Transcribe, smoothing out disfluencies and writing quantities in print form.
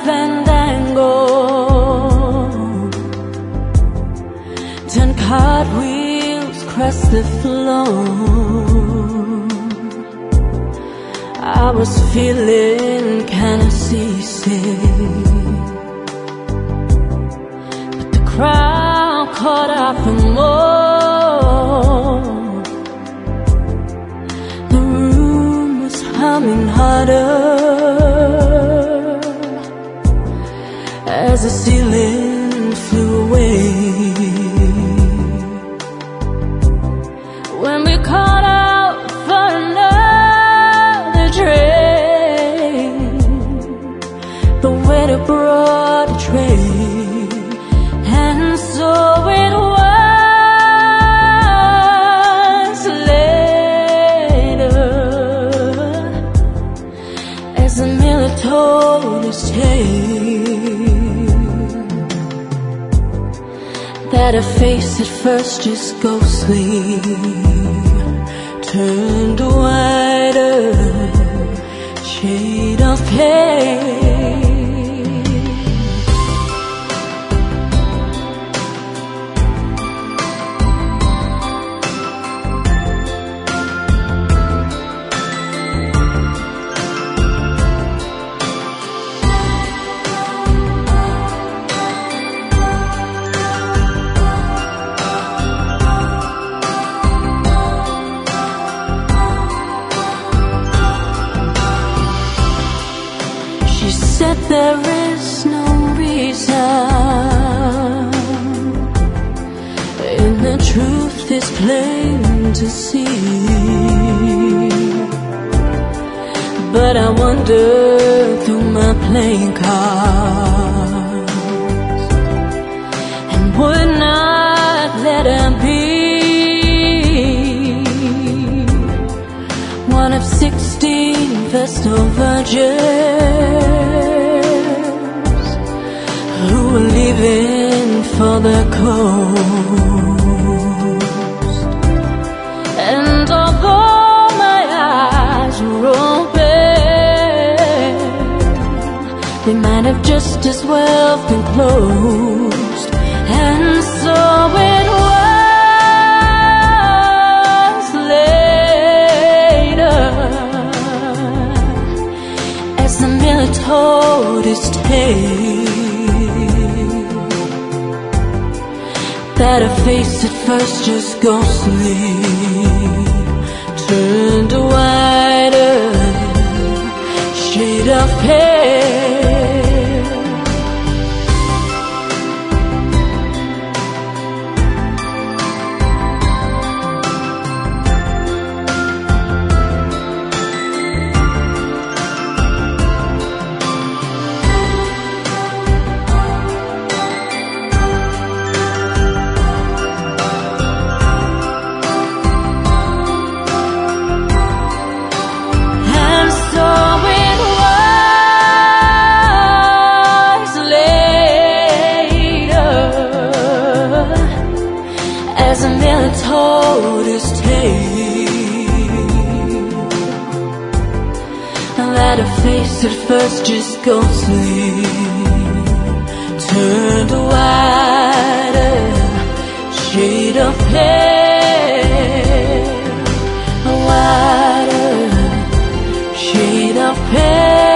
fandango, done cartwheels across the floor. I was feeling kinda seasick, but the crowd caught up and more. The room was humming harder as the ceiling flew away. When we caught out for another train, the waiter brought a tray, and so it was later, as the miller told his tale, that a face at first just ghostly turned a whiter shade of pale. She said there is no reason, and the truth is plain to see. But I wander through my playing cards and would not let her be one of 16 Vestal virgins who were leaving for the coast. And although my eyes were open, they might have just as well been closed. And so it was later, as the miller told his tale, that a face at first just ghostly turned a whiter shade of pale. As the miller told his tale, that a face at first just ghostly turned a whiter shade of pale, a whiter shade of pale.